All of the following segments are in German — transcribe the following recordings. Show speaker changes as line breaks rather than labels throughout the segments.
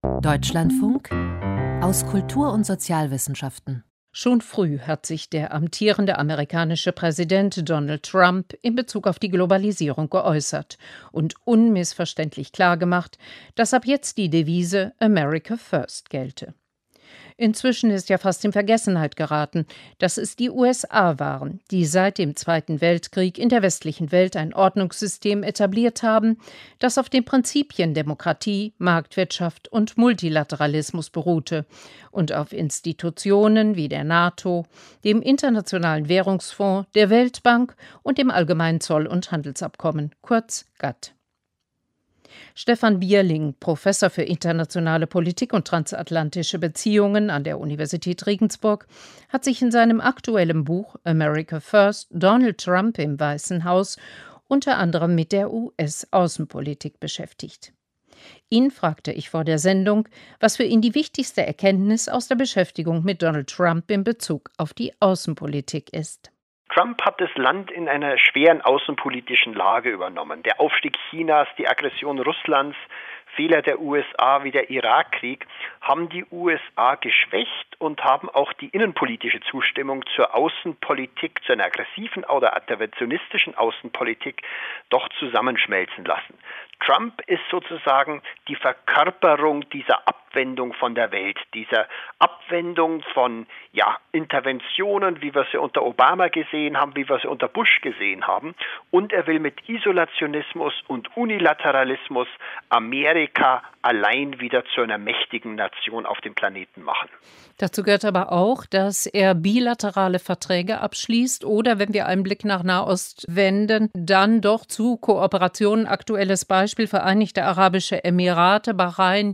Deutschlandfunk aus Kultur- und Sozialwissenschaften.
Schon früh hat sich der amtierende amerikanische Präsident Donald Trump in Bezug auf die Globalisierung geäußert und unmissverständlich klargemacht, dass ab jetzt die Devise America First gelte. Inzwischen ist ja fast in Vergessenheit geraten, dass es die USA waren, die seit dem Zweiten Weltkrieg in der westlichen Welt ein Ordnungssystem etabliert haben, das auf den Prinzipien Demokratie, Marktwirtschaft und Multilateralismus beruhte und auf Institutionen wie der NATO, dem Internationalen Währungsfonds, der Weltbank und dem Allgemeinen Zoll- und Handelsabkommen, kurz GATT. Stefan Bierling, Professor für internationale Politik und transatlantische Beziehungen an der Universität Regensburg, hat sich in seinem aktuellen Buch America First, Donald Trump im Weißen Haus unter anderem mit der US-Außenpolitik beschäftigt. Ihn fragte ich vor der Sendung, was für ihn die wichtigste Erkenntnis aus der Beschäftigung mit Donald Trump in Bezug auf die Außenpolitik ist.
Trump hat das Land in einer schweren außenpolitischen Lage übernommen. Der Aufstieg Chinas, die Aggression Russlands, Fehler der USA wie der Irakkrieg haben die USA geschwächt und haben auch die innenpolitische Zustimmung zur Außenpolitik, zu einer aggressiven oder interventionistischen Außenpolitik doch zusammenschmelzen lassen. Trump ist sozusagen die Verkörperung dieser Abwendung von der Welt, dieser Abwendung von Interventionen, wie wir sie unter Obama gesehen haben, wie wir sie unter Bush gesehen haben. Und er will mit Isolationismus und Unilateralismus Amerika allein wieder zu einer mächtigen Nation auf dem Planeten machen.
Dazu gehört aber auch, dass er bilaterale Verträge abschließt oder, wenn wir einen Blick nach Nahost wenden, dann doch zu Kooperationen, aktuelles Beispiel Vereinigte Arabische Emirate, Bahrain,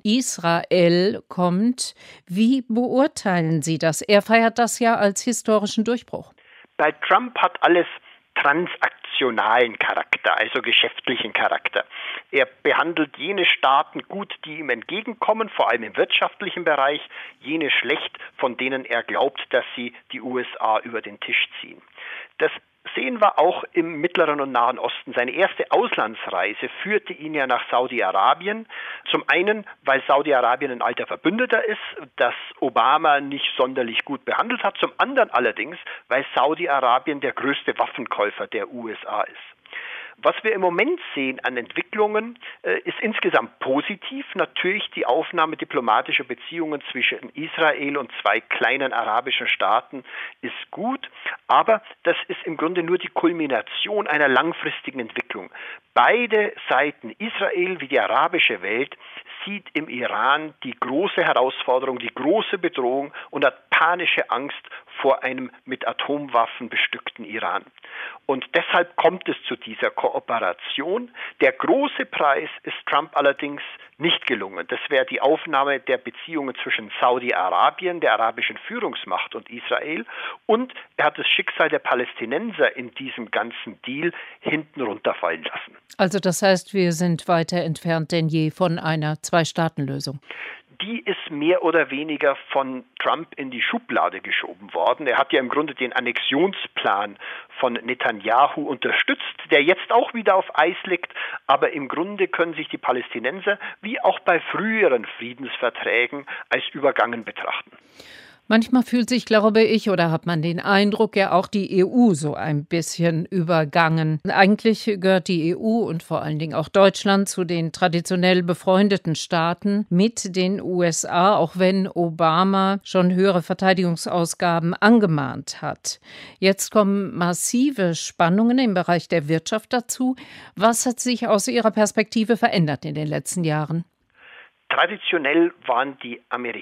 Israel kommt. Wie beurteilen Sie das? Er feiert das ja als historischen Durchbruch.
Bei Trump hat alles transaktionalen Charakter, also geschäftlichen Charakter. Er behandelt jene Staaten gut, die ihm entgegenkommen, vor allem im wirtschaftlichen Bereich, jene schlecht, von denen er glaubt, dass sie die USA über den Tisch ziehen. Das sehen wir auch im Mittleren und Nahen Osten. Seine erste Auslandsreise führte ihn ja nach Saudi-Arabien. Zum einen, weil Saudi-Arabien ein alter Verbündeter ist, das Obama nicht sonderlich gut behandelt hat. Zum anderen allerdings, weil Saudi-Arabien der größte Waffenkäufer der USA ist. Was wir im Moment sehen an Entwicklungen, ist insgesamt positiv. Natürlich die Aufnahme diplomatischer Beziehungen zwischen Israel und zwei kleinen arabischen Staaten ist gut, aber das ist im Grunde nur die Kulmination einer langfristigen Entwicklung. Beide Seiten, Israel wie die arabische Welt, sieht im Iran die große Herausforderung, die große Bedrohung und hat panische Angst vor einem mit Atomwaffen bestückten Iran. Und deshalb kommt es zu dieser Kooperation. Der große Preis ist Trump allerdings nicht gelungen. Das wäre die Aufnahme der Beziehungen zwischen Saudi-Arabien, der arabischen Führungsmacht, und Israel. Und er hat das Schicksal der Palästinenser in diesem ganzen Deal hinten runterfallen lassen.
Also das heißt, wir sind weiter entfernt denn je von einer Zwei-Staaten-Lösung.
Die ist mehr oder weniger von Trump in die Schublade geschoben worden. Er hat ja im Grunde den Annexionsplan von Netanyahu unterstützt, der jetzt auch wieder auf Eis liegt. Aber im Grunde können sich die Palästinenser wie auch bei früheren Friedensverträgen als übergangen betrachten.
Manchmal fühlt sich, glaube ich, oder hat man den Eindruck, ja auch die EU so ein bisschen übergangen. Eigentlich gehört die EU und vor allen Dingen auch Deutschland zu den traditionell befreundeten Staaten mit den USA, auch wenn Obama schon höhere Verteidigungsausgaben angemahnt hat. Jetzt kommen massive Spannungen im Bereich der Wirtschaft dazu. Was hat sich aus Ihrer Perspektive verändert in den letzten Jahren?
Traditionell waren die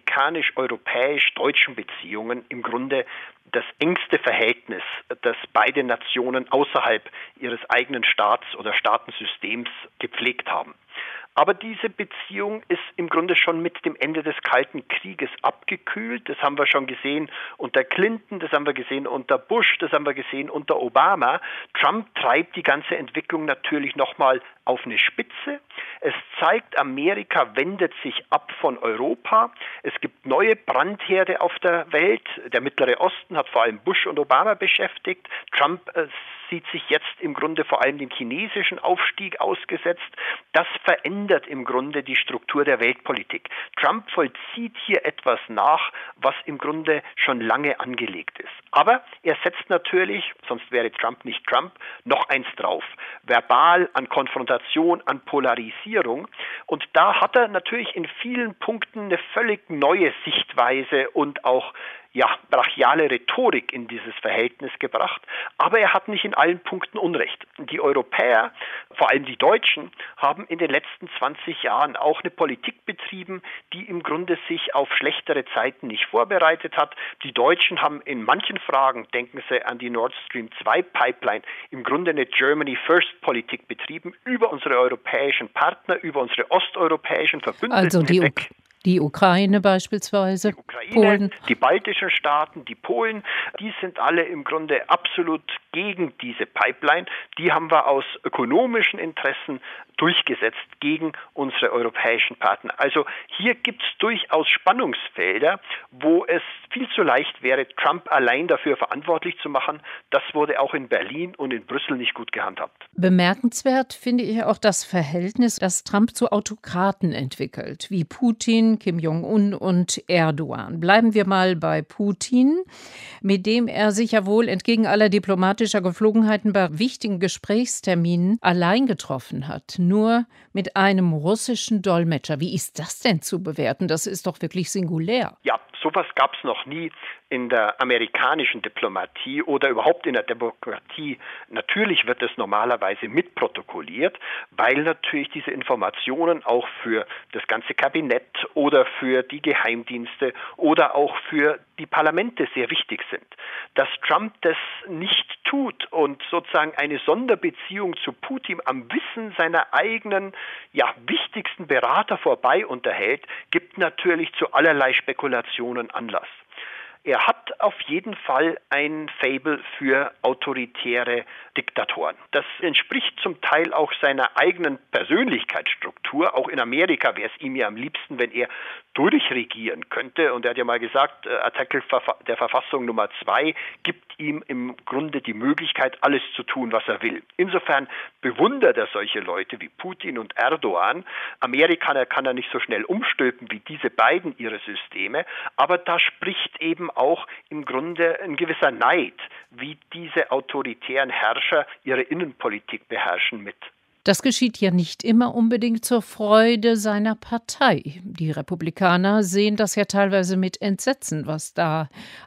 amerikanisch-europäisch-deutschen Beziehungen im Grunde das engste Verhältnis, das beide Nationen außerhalb ihres eigenen Staats- oder Staatensystems gepflegt haben. Aber diese Beziehung ist im Grunde schon mit dem Ende des Kalten Krieges abgekühlt. Das haben wir schon gesehen unter Clinton, das haben wir gesehen unter Bush, das haben wir gesehen unter Obama. Trump treibt die ganze Entwicklung natürlich nochmal auf eine Spitze. Es zeigt, Amerika wendet sich ab von Europa. Es gibt neue Brandherde auf der Welt. Der Mittlere Osten hat vor allem Bush und Obama beschäftigt. Trump sieht sich jetzt im Grunde vor allem dem chinesischen Aufstieg ausgesetzt. Das verändert im Grunde die Struktur der Weltpolitik. Trump vollzieht hier etwas nach, was im Grunde schon lange angelegt ist. Aber er setzt natürlich, sonst wäre Trump nicht Trump, noch eins drauf. Verbal, an Konfrontation, an Polarisierung. Und da hat er natürlich in vielen Punkten eine völlig neue Sichtweise und auch brachiale Rhetorik in dieses Verhältnis gebracht, aber er hat nicht in allen Punkten Unrecht. Die Europäer, vor allem die Deutschen, haben in den letzten 20 Jahren auch eine Politik betrieben, die im Grunde sich auf schlechtere Zeiten nicht vorbereitet hat. Die Deutschen haben in manchen Fragen, denken Sie an die Nord Stream 2 Pipeline, im Grunde eine Germany First Politik betrieben, über unsere europäischen Partner, über unsere osteuropäischen Verbündeten
also
hinweg.
Die Ukraine beispielsweise,
die Ukraine,
Polen.
Die baltischen Staaten, die Polen, die sind alle im Grunde absolut gegen diese Pipeline. Die haben wir aus ökonomischen Interessen durchgesetzt gegen unsere europäischen Partner. Also hier gibt es durchaus Spannungsfelder, wo es viel zu leicht wäre, Trump allein dafür verantwortlich zu machen. Das wurde auch in Berlin und in Brüssel nicht gut gehandhabt.
Bemerkenswert finde ich auch das Verhältnis, das Trump zu Autokraten entwickelt, wie Putin, Kim Jong-un und Erdogan. Bleiben wir mal bei Putin, mit dem er sich ja wohl entgegen aller diplomatischer Geflogenheiten bei wichtigen Gesprächsterminen allein getroffen hat. Nur mit einem russischen Dolmetscher. Wie ist das denn zu bewerten? Das ist doch wirklich singulär.
Ja, sowas gab es noch nie in der amerikanischen Diplomatie oder überhaupt in der Demokratie. Natürlich wird es normalerweise mitprotokolliert, weil natürlich diese Informationen auch für das ganze Kabinett oder für die Geheimdienste oder auch für die Parlamente sehr wichtig sind. Dass Trump das nicht tut und sozusagen eine Sonderbeziehung zu Putin am Wissen seiner eigenen, wichtigsten Berater vorbei unterhält, gibt natürlich zu allerlei Spekulationen Anlass. Er hat auf jeden Fall ein Faible für autoritäre Diktatoren. Das entspricht zum Teil auch seiner eigenen Persönlichkeitsstruktur. Auch in Amerika wäre es ihm ja am liebsten, wenn er durchregieren könnte. Und er hat ja mal gesagt, Artikel der Verfassung Nummer 2 gibt ihm im Grunde die Möglichkeit, alles zu tun, was er will. Insofern bewundert er solche Leute wie Putin und Erdogan. Amerikaner kann er nicht so schnell umstülpen wie diese beiden ihre Systeme. Aber da spricht eben auch im Grunde ein gewisser Neid, wie diese autoritären Herrscher ihre Innenpolitik beherrschen, mit.
Das geschieht ja nicht immer unbedingt zur Freude seiner Partei. Die Republikaner sehen das ja teilweise mit Entsetzen, was da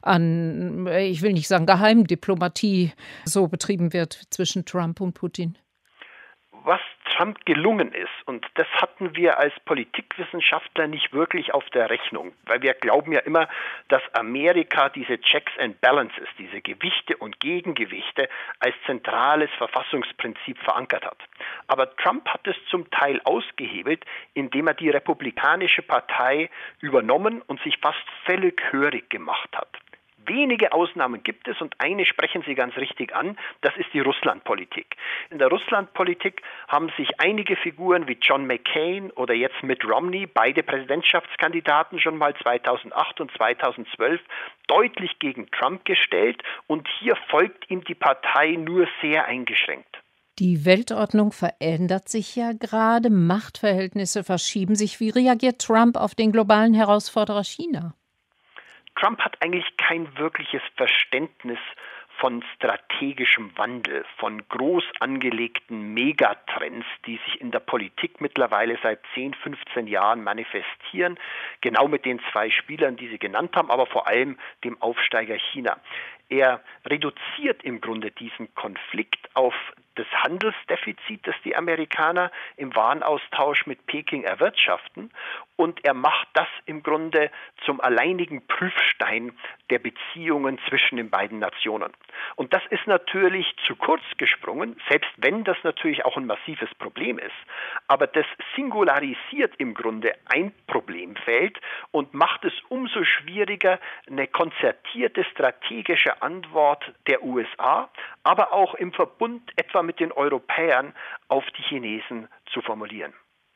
an, ich will nicht sagen Geheimdiplomatie so betrieben wird zwischen Trump und Putin.
Was Trump gelungen ist, und das hatten wir als Politikwissenschaftler nicht wirklich auf der Rechnung, weil wir glauben ja immer, dass Amerika diese Checks and Balances, diese Gewichte und Gegengewichte als zentrales Verfassungsprinzip verankert hat. Aber Trump hat es zum Teil ausgehebelt, indem er die Republikanische Partei übernommen und sich fast völlig hörig gemacht hat. Wenige Ausnahmen gibt es und eine sprechen Sie ganz richtig an, das ist die Russlandpolitik. In der Russlandpolitik haben sich einige Figuren wie John McCain oder jetzt Mitt Romney, beide Präsidentschaftskandidaten schon mal 2008 und 2012, deutlich gegen Trump gestellt und hier folgt ihm die Partei nur sehr eingeschränkt.
Die Weltordnung verändert sich ja gerade, Machtverhältnisse verschieben sich. Wie reagiert Trump auf den globalen Herausforderer China?
Trump hat eigentlich kein wirkliches Verständnis von strategischem Wandel, von groß angelegten Megatrends, die sich in der Politik mittlerweile seit 10, 15 Jahren manifestieren, genau mit den zwei Spielern, die Sie genannt haben, aber vor allem dem Aufsteiger China. Er reduziert im Grunde diesen Konflikt auf das Handelsdefizit, das die Amerikaner im Warenaustausch mit Peking erwirtschaften, und er macht das im Grunde zum alleinigen Prüfstein der Beziehungen zwischen den beiden Nationen. Und das ist natürlich zu kurz gesprungen, selbst wenn das natürlich auch ein massives Problem ist. Aber das singularisiert im Grunde ein Problemfeld und macht es umso schwieriger, eine konzertierte strategische Antwort der USA, aber auch im Verbund etwa mit den Europäern auf die Chinesen zu formulieren.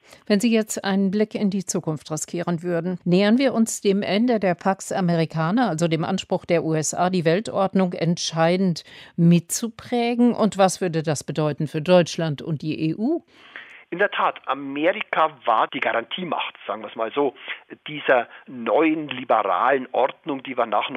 Wenn Sie jetzt einen Blick in die Zukunft riskieren würden, nähern wir uns dem Ende der Pax Americana, also dem Anspruch der USA, die Weltordnung entscheidend mitzuprägen? Und was würde das bedeuten für Deutschland und die EU?
In der Tat, Amerika war die Garantiemacht, sagen wir es mal so, dieser neuen liberalen Ordnung, die wir nach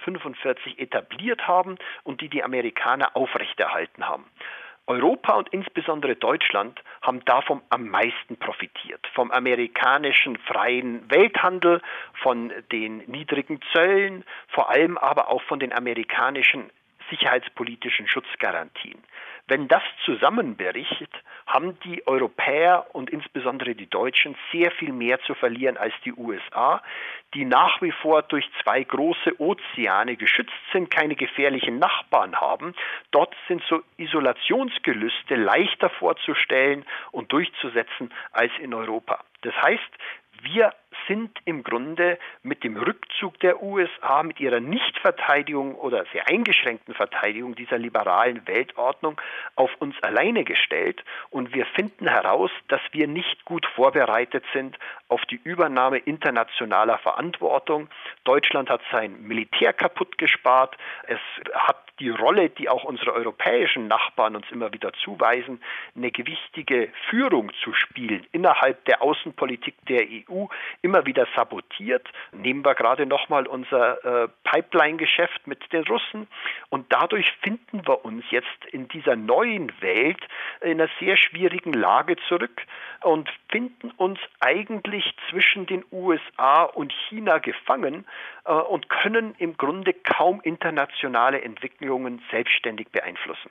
1945 etabliert haben und die Amerikaner aufrechterhalten haben. Europa und insbesondere Deutschland haben davon am meisten profitiert. Vom amerikanischen freien Welthandel, von den niedrigen Zöllen, vor allem aber auch von den amerikanischen sicherheitspolitischen Schutzgarantien. Wenn das zusammenbricht, haben die Europäer und insbesondere die Deutschen sehr viel mehr zu verlieren als die USA, die nach wie vor durch zwei große Ozeane geschützt sind, keine gefährlichen Nachbarn haben. Dort sind so Isolationsgelüste leichter vorzustellen und durchzusetzen als in Europa. Das heißt, wir sind im Grunde mit dem Rückzug der USA, mit ihrer Nichtverteidigung oder sehr eingeschränkten Verteidigung dieser liberalen Weltordnung auf uns alleine gestellt und wir finden heraus, dass wir nicht gut vorbereitet sind auf die Übernahme internationaler Verantwortung. Deutschland hat sein Militär kaputt gespart. Es hat die Rolle, die auch unsere europäischen Nachbarn uns immer wieder zuweisen, eine gewichtige Führung zu spielen innerhalb der Außenpolitik der EU, immer wieder sabotiert. Nehmen wir gerade nochmal unser Pipeline-Geschäft mit den Russen. Und dadurch finden wir uns jetzt in dieser neuen Welt in einer sehr schwierigen Lage zurück und finden uns eigentlich zwischen den USA und China gefangen und können im Grunde kaum internationale Entwicklungen selbstständig beeinflussen.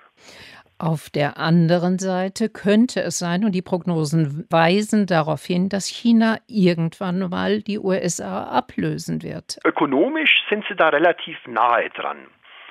Auf der anderen Seite könnte es sein, und die Prognosen weisen darauf hin, dass China irgendwann mal die USA ablösen wird.
Ökonomisch sind sie da relativ nahe dran.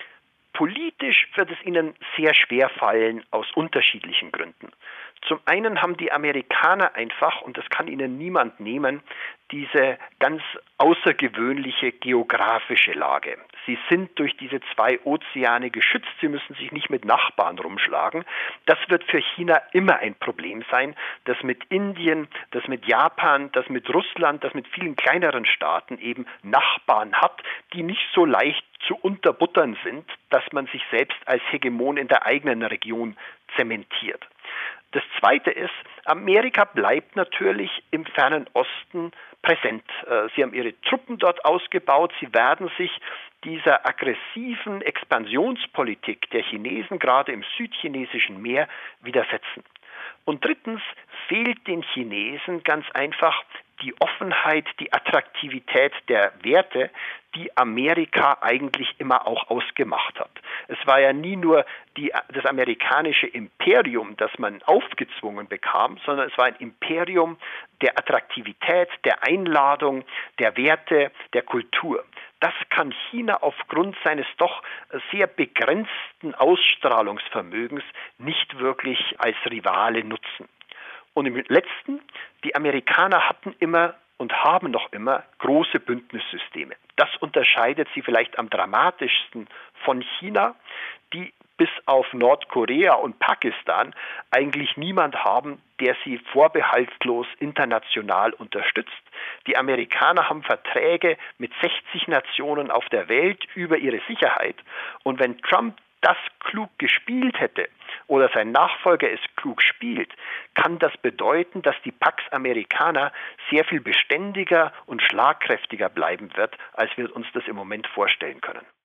Politisch wird es ihnen sehr schwer fallen, aus unterschiedlichen Gründen. Zum einen haben die Amerikaner einfach, und das kann ihnen niemand nehmen, diese ganz außergewöhnliche geografische Lage. Sie sind durch diese zwei Ozeane geschützt, sie müssen sich nicht mit Nachbarn rumschlagen. Das wird für China immer ein Problem sein, das mit Indien, das mit Japan, das mit Russland, das mit vielen kleineren Staaten eben Nachbarn hat, die nicht so leicht zu unterbuttern sind, dass man sich selbst als Hegemon in der eigenen Region zementiert. Das Zweite ist, Amerika bleibt natürlich im fernen Osten präsent. Sie haben ihre Truppen dort ausgebaut, sie werden sich dieser aggressiven Expansionspolitik der Chinesen, gerade im südchinesischen Meer, widersetzen. Und drittens fehlt den Chinesen ganz einfach die Offenheit, die Attraktivität der Werte, die Amerika eigentlich immer auch ausgemacht hat. Es war ja nie nur das amerikanische Imperium, das man aufgezwungen bekam, sondern es war ein Imperium der Attraktivität, der Einladung, der Werte, der Kultur. Das kann China aufgrund seines doch sehr begrenzten Ausstrahlungsvermögens nicht wirklich als Rivale nutzen. Und im Letzten, die Amerikaner hatten immer und haben noch immer große Bündnissysteme. Das unterscheidet sie vielleicht am dramatischsten von China, die bis auf Nordkorea und Pakistan eigentlich niemand haben, der sie vorbehaltlos international unterstützt. Die Amerikaner haben Verträge mit 60 Nationen auf der Welt über ihre Sicherheit. Und wenn Trump das klug gespielt hätte oder sein Nachfolger es klug spielt, kann das bedeuten, dass die Pax Americana sehr viel beständiger und schlagkräftiger bleiben wird, als wir uns das im Moment vorstellen können.